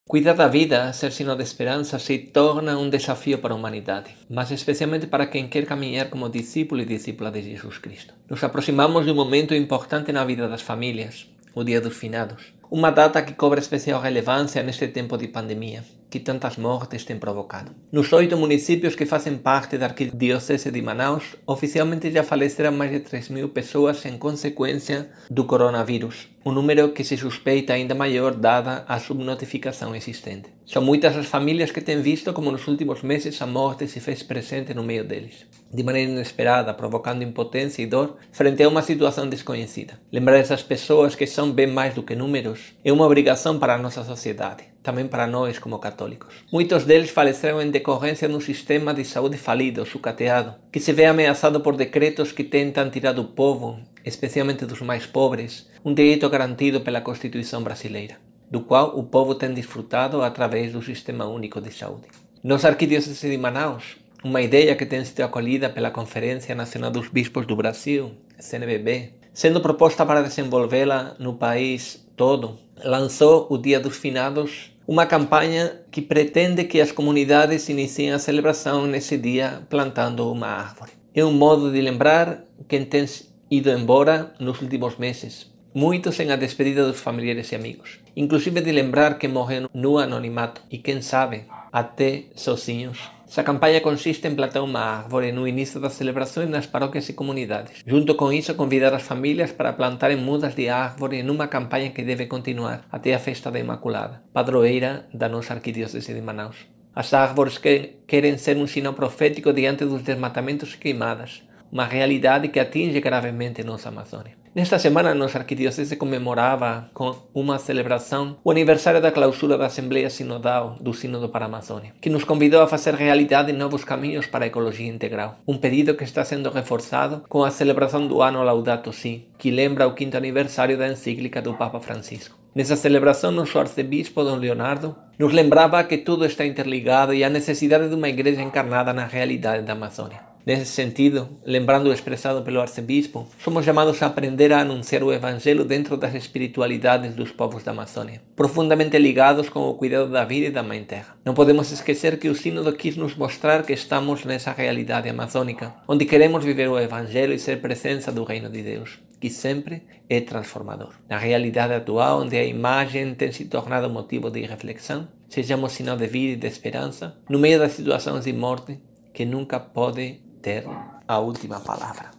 Cuidar da vida, ser sinal de esperança, se torna um desafio para a humanidade, mas especialmente para quem quer caminhar como discípulo e discípula de Jesus Cristo. Nos aproximamos de um momento importante na vida das famílias, o Dia dos Finados. Uma data que cobra especial relevância neste tempo de pandemia, que tantas mortes tem provocado. Nos 8 municípios que fazem parte da Arquidiocese de Manaus, oficialmente já faleceram mais de 3.000 pessoas em consequência do coronavírus, um número que se suspeita ainda maior dada a subnotificação existente. São muitas as famílias que têm visto como nos últimos meses a morte se fez presente no meio deles, de maneira inesperada, provocando impotência e dor frente a uma situação desconhecida. Lembrar essas pessoas que são bem mais do que números é uma obrigação para a nossa sociedade, também para nós como católicos. Muitos deles faleceram em decorrência de um sistema de saúde falido, sucateado, que se vê ameaçado por decretos que tentam tirar do povo, especialmente dos mais pobres, um direito garantido pela Constituição brasileira, do qual o povo tem desfrutado através do Sistema Único de Saúde. Nossa Arquidiocese de Manaus, uma ideia que tem sido acolhida pela Conferência Nacional dos Bispos do Brasil, CNBB, sendo proposta para desenvolvê-la no país todo, lançou o Dia dos Finados, uma campanha que pretende que as comunidades iniciem a celebração nesse dia plantando uma árvore. É um modo de lembrar quem tem ido embora nos últimos meses, muitos em a despedida dos familiares e amigos, inclusive de lembrar que morreram no anonimato e, quem sabe, até sozinhos. Essa campanha consiste em plantar uma árvore no início das celebrações nas paróquias e comunidades. Junto com isso, convidar as famílias para plantarem mudas de árvore numa campanha que deve continuar até a Festa da Imaculada, padroeira da nossa Arquidiocese de Manaus. As árvores querem ser um sinal profético diante dos desmatamentos e queimadas, uma realidade que atinge gravemente nossa Amazônia. Nesta semana, nossa Arquidiocese comemorava com uma celebração o aniversário da clausura da Assembleia Sinodal do Sínodo para a Amazônia, que nos convidou a fazer realidade novos caminhos para a ecologia integral. Um pedido que está sendo reforçado com a celebração do ano Laudato Si, que lembra o 5º aniversário da encíclica do Papa Francisco. Nessa celebração, nosso arcebispo, Dom Leonardo, nos lembrava que tudo está interligado e a necessidade de uma igreja encarnada na realidade da Amazônia. Nesse sentido, lembrando o expressado pelo arcebispo, somos chamados a aprender a anunciar o Evangelho dentro das espiritualidades dos povos da Amazônia, profundamente ligados com o cuidado da vida e da Mãe Terra. Não podemos esquecer que o Sínodo quis nos mostrar que estamos nessa realidade amazônica, onde queremos viver o Evangelho e ser presença do Reino de Deus, que sempre é transformador. Na realidade atual, onde a imagem tem se tornado motivo de reflexão, sejamos sinal de vida e de esperança, no meio das situações de morte que nunca pode ter a última palavra.